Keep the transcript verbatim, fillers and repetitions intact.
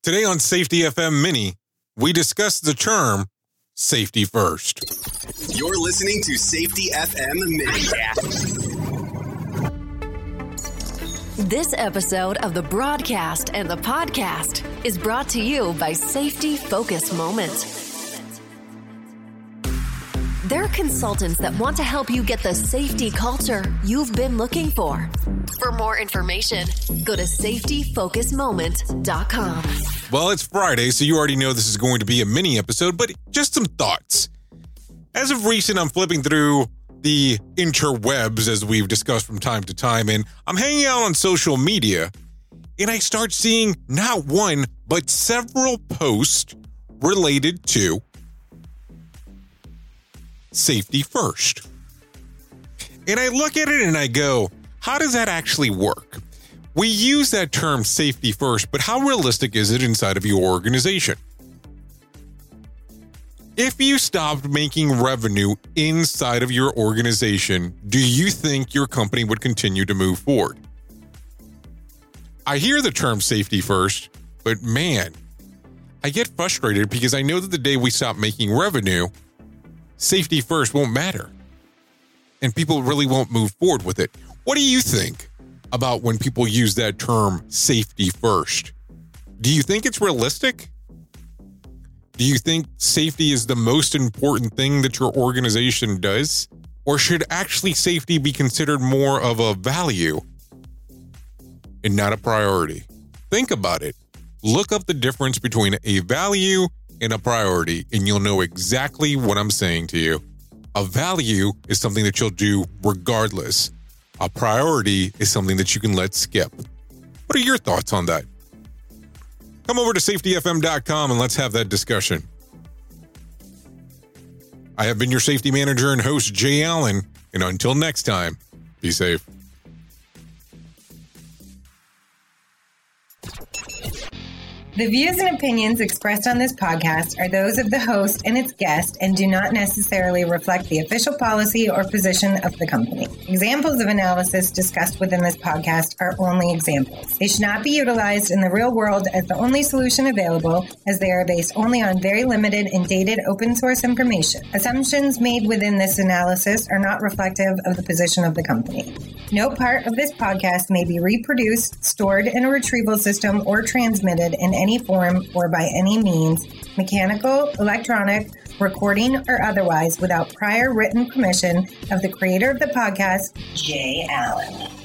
Today on Safety F M Mini, we discuss the term safety first. You're listening to Safety F M Mini. This episode of the broadcast and the podcast is brought to you by Safety Focus Moment. They're consultants that want to help you get the safety culture you've been looking for. For more information, go to safety focus moment dot com. Well, it's Friday, so you already know this is going to be a mini episode, but just some thoughts. As of recent, I'm flipping through the interwebs, as we've discussed from time to time, and I'm hanging out on social media, and I start seeing not one, but several posts related to safety first. And I look at it and I go, how does that actually work? We use that term safety first, but how realistic is it inside of your organization? If you stopped making revenue inside of your organization, do you think your company would continue to move forward? I hear the term safety first, but man, I get frustrated because I know that the day we stop making revenue, safety first won't matter. And people really won't move forward with it. What do you think about when people use that term safety first? Do you think it's realistic? Do you think safety is the most important thing that your organization does? Or should actually safety be considered more of a value and not a priority? Think about it. Look up the difference between a value and a priority, and you'll know exactly what I'm saying to you. A value is something that you'll do regardless. A priority is something that you can let skip. What are your thoughts on that? Come over to safety f m dot com and let's have that discussion. I have been your safety manager and host, Jay Allen, and until next time, be safe. The views and opinions expressed on this podcast are those of the host and its guest and do not necessarily reflect the official policy or position of the company. Examples of analysis discussed within this podcast are only examples. They should not be utilized in the real world as the only solution available, as they are based only on very limited and dated open source information. Assumptions made within this analysis are not reflective of the position of the company. No part of this podcast may be reproduced, stored in a retrieval system, or transmitted in any any form or by any means, mechanical, electronic, recording, or otherwise, without prior written permission of the creator of the podcast, Jay Allen.